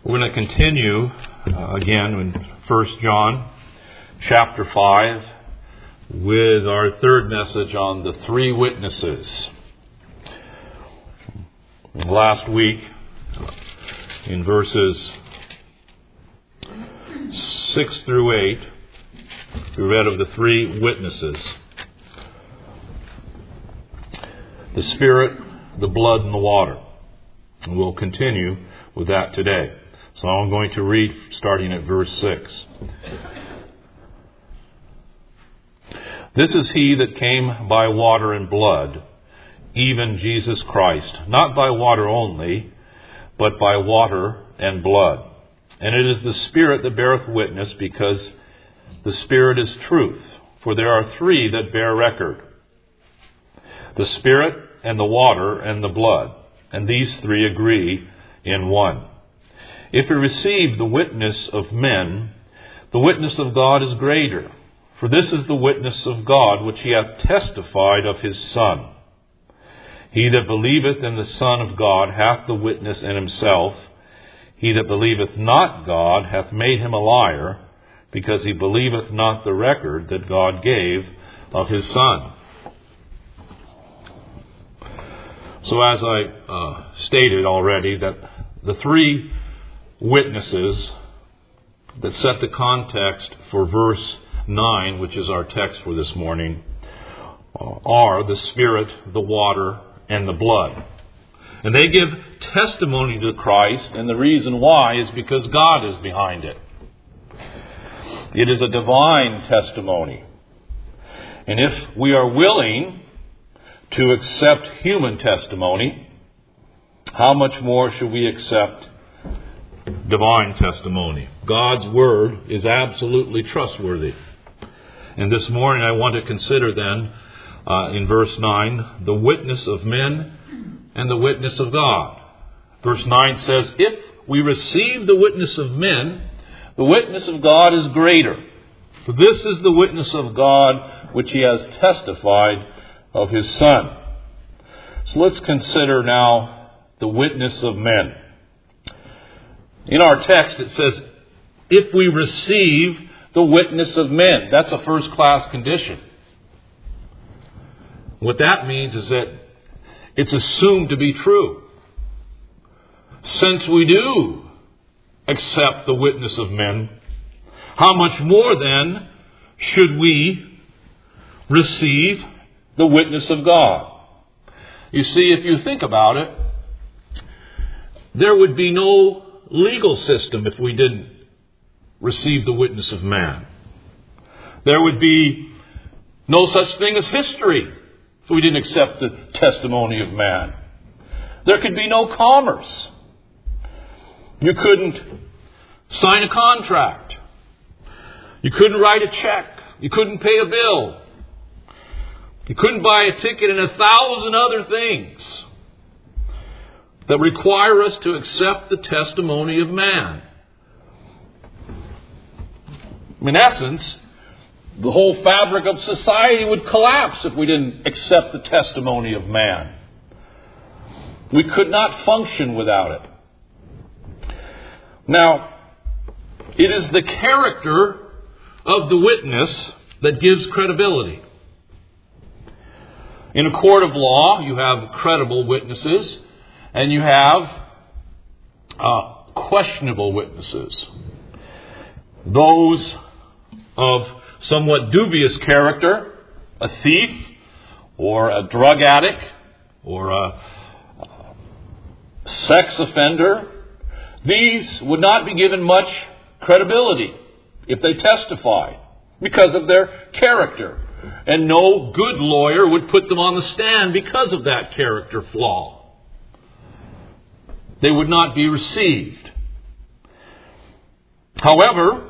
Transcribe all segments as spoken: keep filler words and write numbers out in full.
We're going to continue uh, again in First John chapter five with our third message on the three witnesses. Last week, in verses six through eight, we read of the three witnesses: the Spirit, the blood, and the water. And we'll continue with that today. So I'm going to read starting at verse six. This is he that came by water and blood, even Jesus Christ, not by water only, but by water and blood. And it is the Spirit that beareth witness, because the Spirit is truth. For there are three that bear record: the Spirit, and the water, and the blood. And these three agree in one. If we receive the witness of men, the witness of God is greater. For this is the witness of God, which he hath testified of his Son. He that believeth in the Son of God hath the witness in himself. He that believeth not God hath made him a liar, because he believeth not the record that God gave of his Son. So as I uh, stated already, that the three witnesses that set the context for verse nine, which is our text for this morning, are the Spirit, the water, and the blood. And they give testimony to Christ, and the reason why is because God is behind it. It is a divine testimony. And if we are willing to accept human testimony, how much more should we accept divine testimony? God's word is absolutely trustworthy. And this morning I want to consider then, uh, in verse nine, the witness of men and the witness of God. Verse nine says, if we receive the witness of men, the witness of God is greater. For this is the witness of God, which he has testified of his Son. So let's consider now the witness of men. In our text it says, if we receive the witness of men. That's a first-class condition. What that means is that it's assumed to be true. Since we do accept the witness of men, how much more then should we receive the witness of God? You see, if you think about it, there would be no legal system if we didn't receive the witness of man. There would be no such thing as history if we didn't accept the testimony of man. There could be no commerce. You couldn't sign a contract. You couldn't write a check. You couldn't pay a bill. You couldn't buy a ticket, and a thousand other things that require us to accept the testimony of man. In essence, the whole fabric of society would collapse if we didn't accept the testimony of man. We could not function without it. Now, it is the character of the witness that gives credibility. In a court of law, you have credible witnesses and you have uh, questionable witnesses. Those of somewhat dubious character, a thief or a drug addict or a sex offender, these would not be given much credibility if they testified because of their character. And no good lawyer would put them on the stand because of that character flaw. They would not be received. However,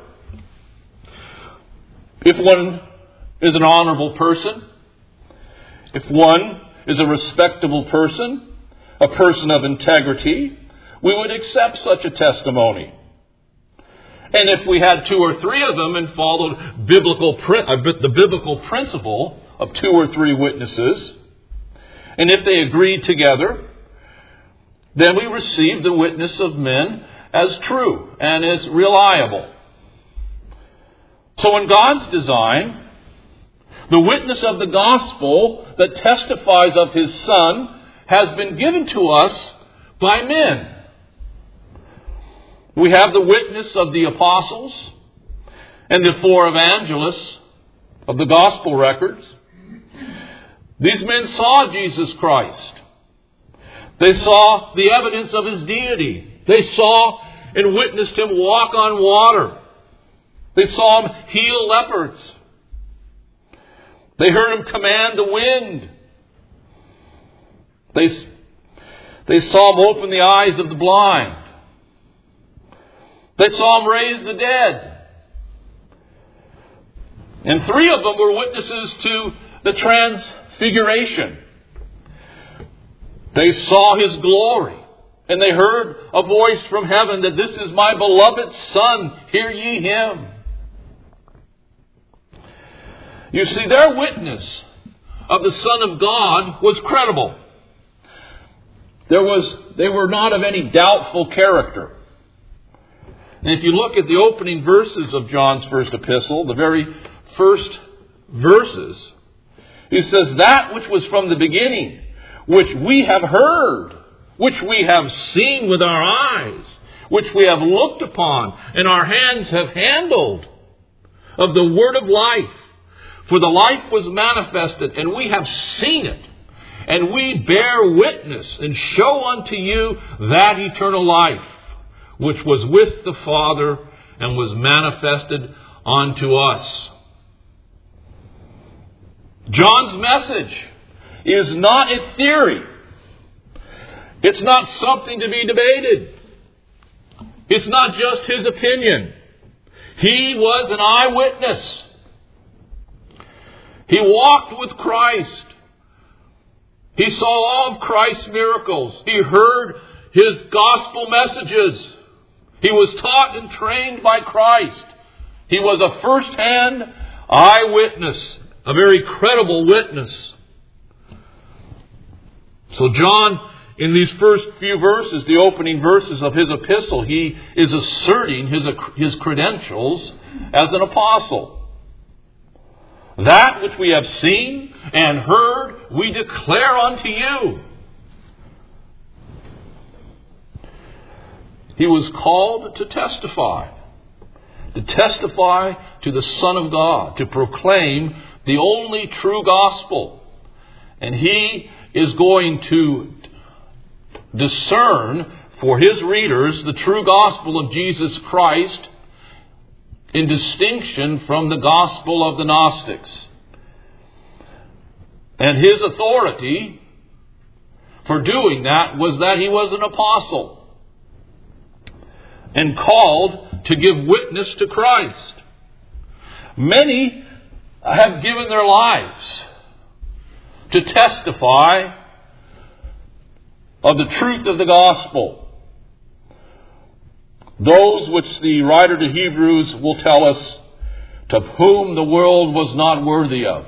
if one is an honorable person, if one is a respectable person, a person of integrity, we would accept such a testimony. And if we had two or three of them and followed biblical the biblical principle of two or three witnesses, and if they agreed together, then we receive the witness of men as true and as reliable. So in God's design, the witness of the gospel that testifies of His Son has been given to us by men. We have the witness of the apostles and the four evangelists of the gospel records. These men saw Jesus Christ. They saw the evidence of His deity. They saw and witnessed Him walk on water. They saw Him heal lepers. They heard Him command the wind. They, they saw Him open the eyes of the blind. They saw Him raise the dead. And three of them were witnesses to the transfiguration. They saw His glory. And they heard a voice from heaven that this is my beloved Son, hear ye Him. You see, their witness of the Son of God was credible. There was, they were not of any doubtful character. And if you look at the opening verses of John's first epistle, the very first verses, he says, that which was from the beginning, which we have heard, which we have seen with our eyes, which we have looked upon, and our hands have handled, of the word of life. For the life was manifested, and we have seen it, and we bear witness, and show unto you that eternal life, which was with the Father, and was manifested unto us. John's message is not a theory. It's not something to be debated. It's not just his opinion. He was an eyewitness. He walked with Christ. He saw all of Christ's miracles. He heard His gospel messages. He was taught and trained by Christ. He was a first-hand eyewitness, a very credible witness. So John, in these first few verses, the opening verses of his epistle, he is asserting his, his credentials as an apostle. That which we have seen and heard, we declare unto you. He was called to testify. To testify to the Son of God. To proclaim the only true gospel. And he is going to discern for his readers the true gospel of Jesus Christ, in distinction from the gospel of the Gnostics. And his authority for doing that was that he was an apostle and called to give witness to Christ. Many have given their lives to testify of the truth of the gospel. Those which the writer to Hebrews will tell us, to whom the world was not worthy of.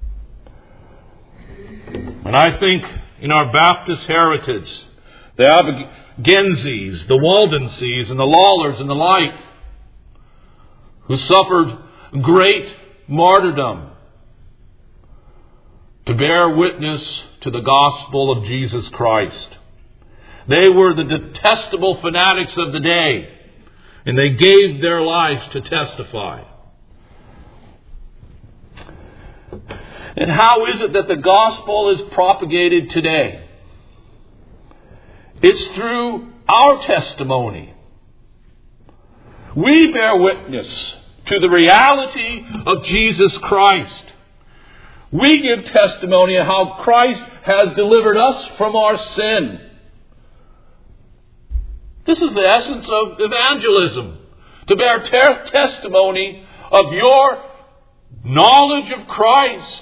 And I think in our Baptist heritage, the Albigenses, the Waldenses, and the Lawlers and the like, who suffered great martyrdom to bear witness to the gospel of Jesus Christ. They were the detestable fanatics of the day. And they gave their lives to testify. And how is it that the gospel is propagated today? It's through our testimony. We bear witness to the reality of Jesus Christ. We give testimony of how Christ has delivered us from our sin. This is the essence of evangelism. To bear ter- testimony of your knowledge of Christ.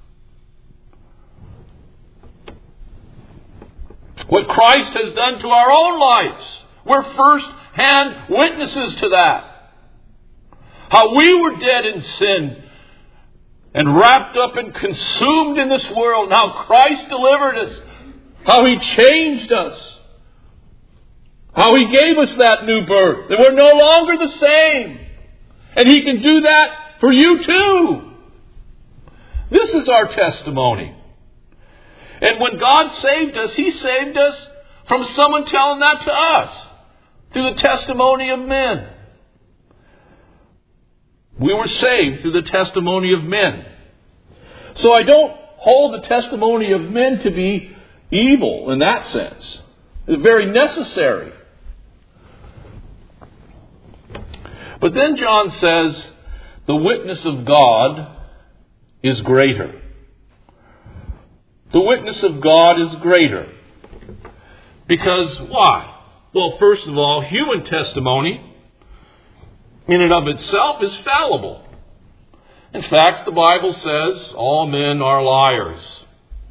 What Christ has done to our own lives. We're first-hand witnesses to that. How we were dead in sin and wrapped up and consumed in this world. And how Christ delivered us. How He changed us. How He gave us that new birth. That we're no longer the same. And He can do that for you too. This is our testimony. And when God saved us, He saved us from someone telling that to us through the testimony of men. We were saved through the testimony of men. So I don't hold the testimony of men to be evil in that sense. It's very necessary. But then John says, the witness of God is greater. The witness of God is greater. Because why? Well, first of all, human testimony in and of itself is fallible. In fact, the Bible says all men are liars.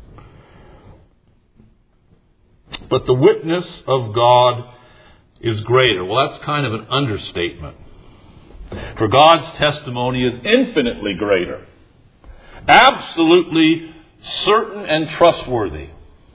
But the witness of God is greater. Well, that's kind of an understatement. For God's testimony is infinitely greater. Absolutely certain and trustworthy.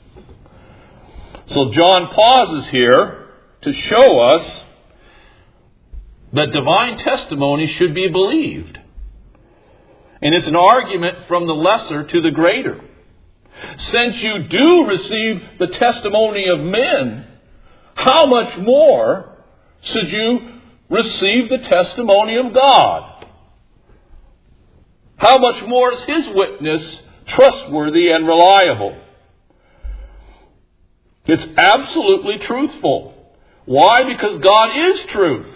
So John pauses here to show us that divine testimony should be believed. And it's an argument from the lesser to the greater. Since you do receive the testimony of men, how much more should you receive the testimony of God? How much more is His witness trustworthy and reliable? It's absolutely truthful. Why? Because God is truth.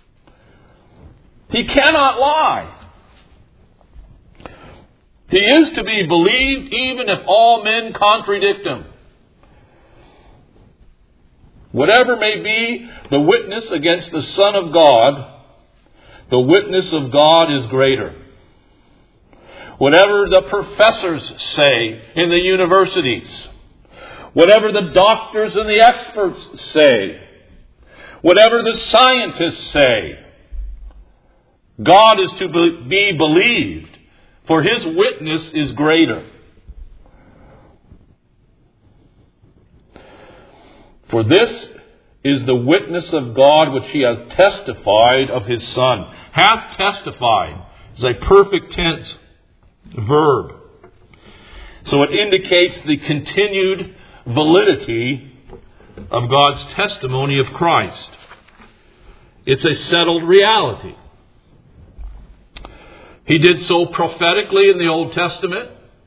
He cannot lie. He is to be believed even if all men contradict Him. Whatever may be the witness against the Son of God, the witness of God is greater. Whatever the professors say in the universities, whatever the doctors and the experts say, whatever the scientists say, God is to be believed, for His witness is greater. For this is the witness of God which He has testified of His Son. Hath testified is a perfect tense verb. So it indicates the continued validity of God's testimony of Christ. It's a settled reality. He did so prophetically in the Old Testament.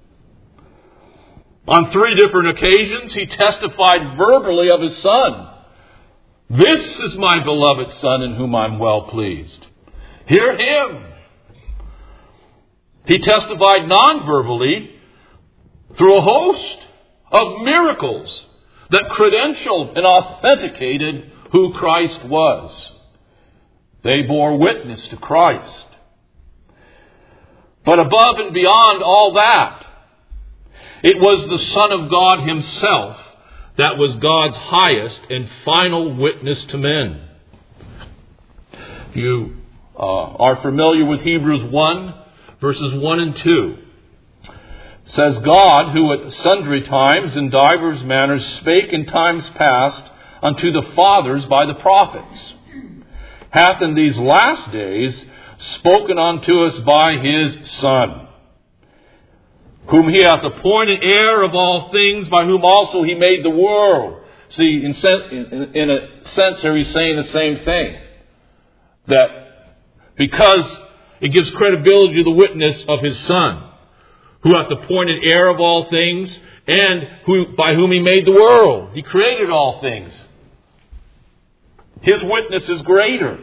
On three different occasions, He testified verbally of His Son. This is my beloved Son in whom I'm well pleased. Hear Him. He testified non-verbally through a host of miracles that credentialed and authenticated who Christ was. They bore witness to Christ. But above and beyond all that, it was the Son of God Himself that was God's highest and final witness to men. If you uh, are familiar with Hebrews one, verses one and two, it says, God, who at sundry times in divers manners spake in times past unto the fathers by the prophets, hath in these last days spoken unto us by His Son, whom He hath appointed heir of all things, by whom also He made the world. See, in, sen- in a sense here He's saying the same thing. That because it gives credibility to the witness of His Son, who hath appointed heir of all things, and who by whom He made the world. He created all things. His witness is greater.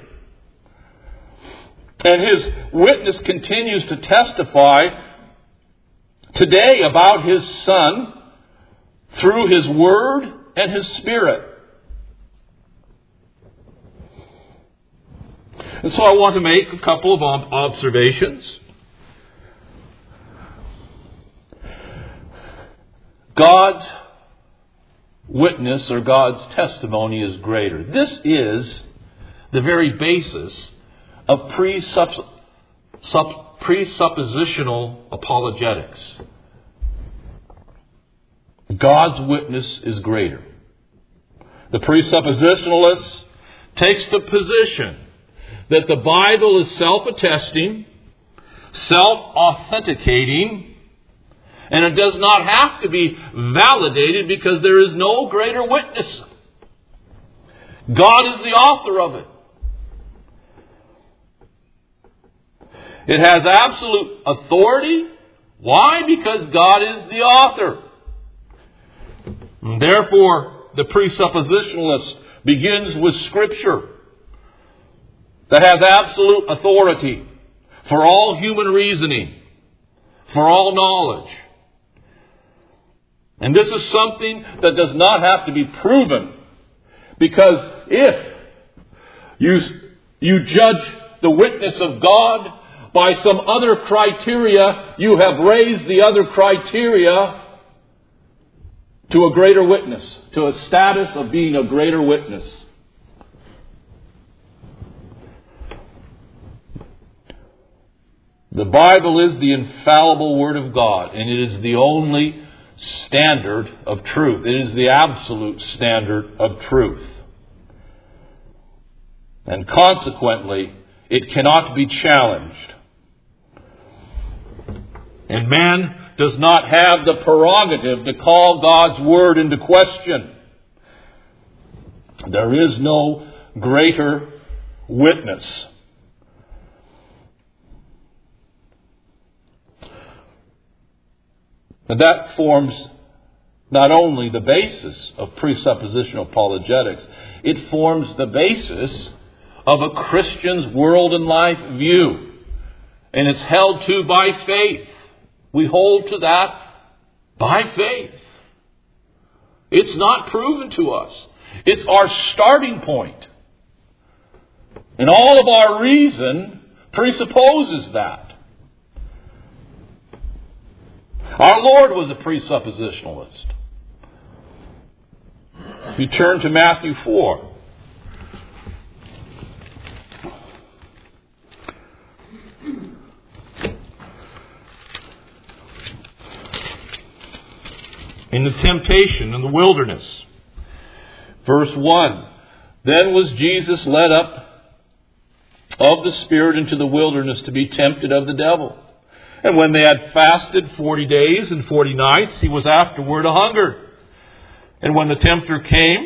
And His witness continues to testify today about His Son through His Word and His Spirit. And so I want to make a couple of observations. God's witness or God's testimony is greater. This is the very basis of presupp- supp- presuppositional apologetics. God's witness is greater. The presuppositionalist takes the position that the Bible is self-attesting, self-authenticating, and it does not have to be validated because there is no greater witness. God is the author of it. It has absolute authority. Why? Because God is the author. And therefore, the presuppositionalist begins with Scripture that has absolute authority for all human reasoning, for all knowledge. And this is something that does not have to be proven, because if you, you judge the witness of God by some other criteria, you have raised the other criteria to a greater witness, to a status of being a greater witness. The Bible is the infallible Word of God, and it is the only standard of truth. It is the absolute standard of truth. And consequently, it cannot be challenged. And man does not have the prerogative to call God's Word into question. There is no greater witness. And that forms not only the basis of presuppositional apologetics, it forms the basis of a Christian's world and life view. And it's held to by faith. We hold to that by faith. It's not proven to us. It's our starting point. And all of our reason presupposes that. Our Lord was a presuppositionalist. If you turn to Matthew four. In the temptation in the wilderness. Verse one. Then was Jesus led up of the Spirit into the wilderness to be tempted of the devil. And when they had fasted forty days and forty nights, he was afterward a hungered. And when the tempter came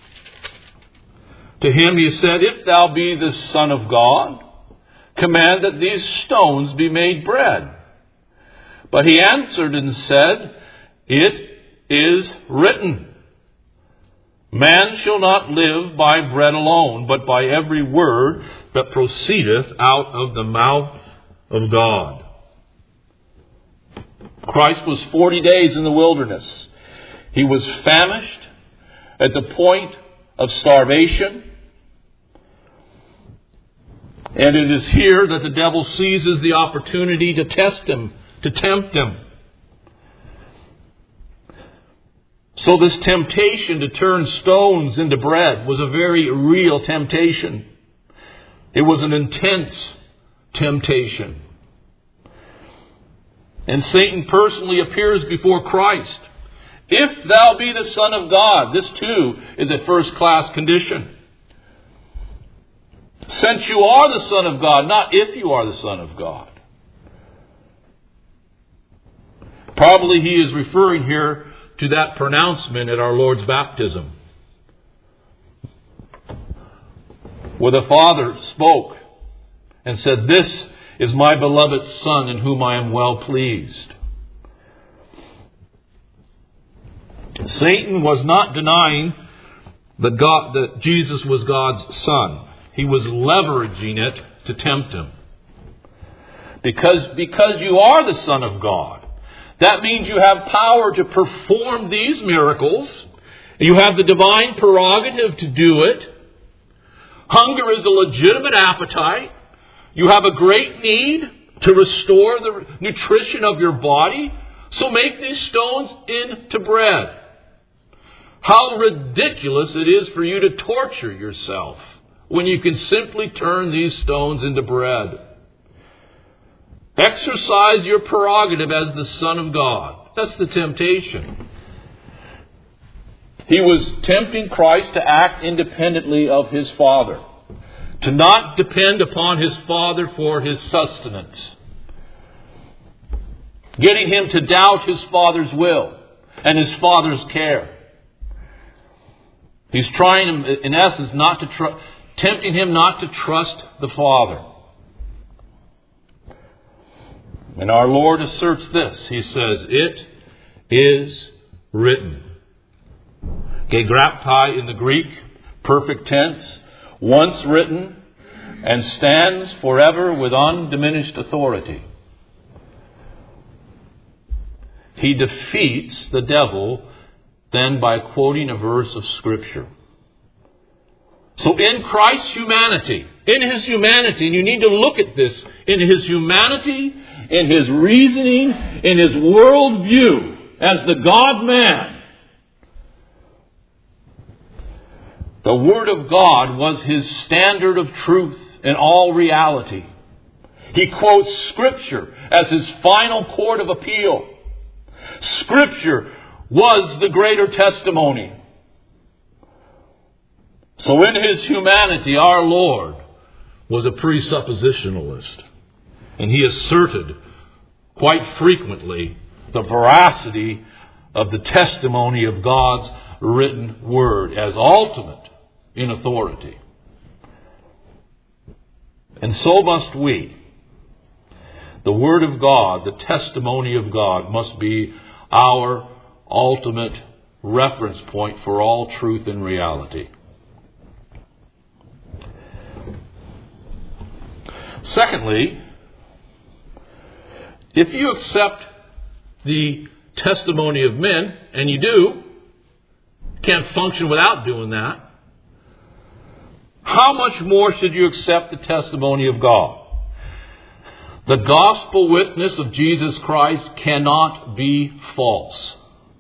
to him, he said, If thou be the Son of God, command that these stones be made bread. But he answered and said, It is written, Man shall not live by bread alone, but by every word that proceedeth out of the mouth of God. Christ was forty days in the wilderness. He was famished at the point of starvation. And it is here that the devil seizes the opportunity to test him, to tempt him. So this temptation to turn stones into bread was a very real temptation. It was an intense temptation. And Satan personally appears before Christ. If thou be the Son of God. This too is a first-class condition. Since you are the Son of God, not if you are the Son of God. Probably he is referring here to that pronouncement at our Lord's baptism, where the Father spoke and said, This is my beloved Son in whom I am well pleased. Satan was not denying that God, that Jesus was God's Son. He was leveraging it to tempt him. Because, because you are the Son of God, that means you have power to perform these miracles. You have the divine prerogative to do it. Hunger is a legitimate appetite. You have a great need to restore the nutrition of your body. So make these stones into bread. How ridiculous it is for you to torture yourself when you can simply turn these stones into bread. Exercise your prerogative as the Son of God. That's the temptation. He was tempting Christ to act independently of His Father, to not depend upon His Father for His sustenance, getting Him to doubt His Father's will and His Father's care. He's trying, in essence, not to tr- tempting Him not to trust the Father. And our Lord asserts this. He says, "It is written." Gegraptai in the Greek, perfect tense, once written, and stands forever with undiminished authority. He defeats the devil then by quoting a verse of Scripture. So in Christ's humanity, in His humanity, and you need to look at this, in His humanity, in His reasoning, in His worldview, as the God-man, the Word of God was His standard of truth in all reality. He quotes Scripture as His final court of appeal. Scripture was the greater testimony. So in His humanity, our Lord was a presuppositionalist. And He asserted quite frequently the veracity of the testimony of God's written Word as ultimate in authority. And so must we. The Word of God, the testimony of God, must be our ultimate reference point for all truth and reality. Secondly, if you accept the testimony of men, and you do, can't function without doing that, how much more should you accept the testimony of God? The gospel witness of Jesus Christ cannot be false.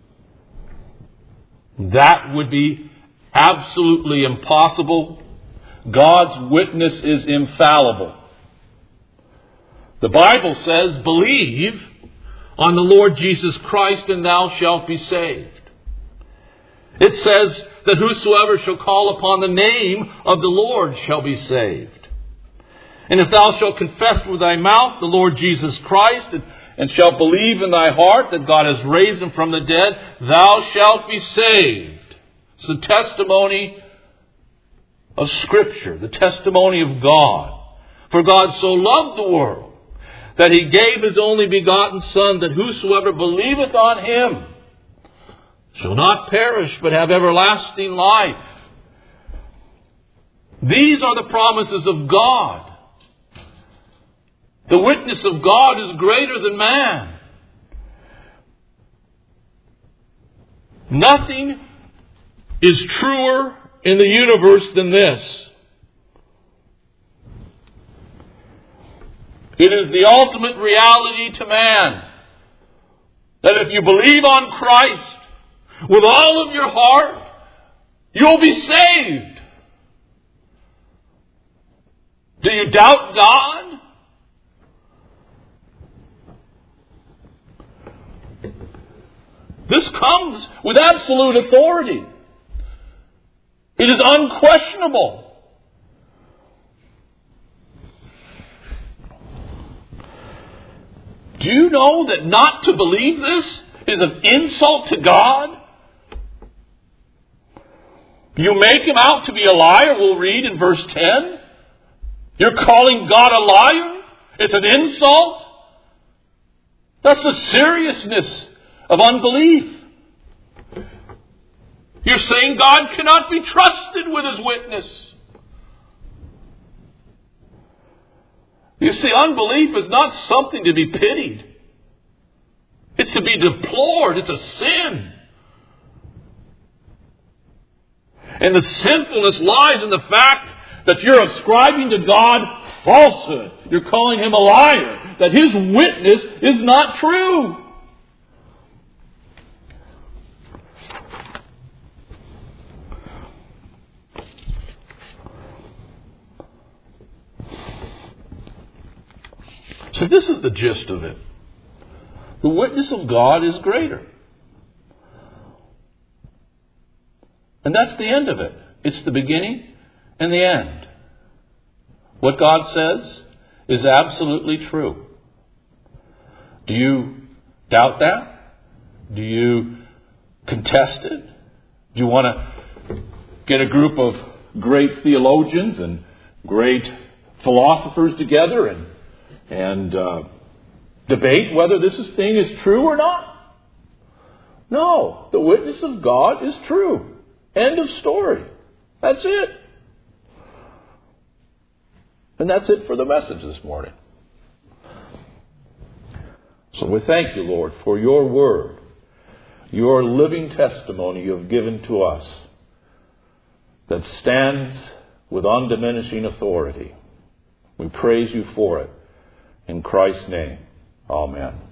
That would be absolutely impossible. God's witness is infallible. The Bible says, "Believe on the Lord Jesus Christ, and thou shalt be saved." It says that whosoever shall call upon the name of the Lord shall be saved. And if thou shalt confess with thy mouth the Lord Jesus Christ, and, and shalt believe in thy heart that God has raised Him from the dead, thou shalt be saved. It's the testimony of Scripture, the testimony of God. For God so loved the world that He gave His only begotten Son, that whosoever believeth on Him shall not perish, but have everlasting life. These are the promises of God. The witness of God is greater than man. Nothing is truer in the universe than this. It is the ultimate reality to man that if you believe on Christ with all of your heart, you'll be saved. Do you doubt God? This comes with absolute authority. It is unquestionable. Do you know that not to believe this is an insult to God? You make Him out to be a liar, we'll read in verse ten. You're calling God a liar? It's an insult? That's the seriousness of unbelief. You're saying God cannot be trusted with His witness. You see, unbelief is not something to be pitied. It's to be deplored. It's a sin. And the sinfulness lies in the fact that you're ascribing to God falsehood. You're calling Him a liar. That His witness is not true. So this is the gist of it. The witness of God is greater. And that's the end of it. It's the beginning and the end. What God says is absolutely true. Do you doubt that? Do you contest it? Do you want to get a group of great theologians and great philosophers together and and uh, debate whether this thing is true or not? No, the witness of God is true. End of story. That's it. And that's it for the message this morning. So we thank you, Lord, for your word, your living testimony you have given to us that stands with undiminishing authority. We praise you for it. In Christ's name, amen.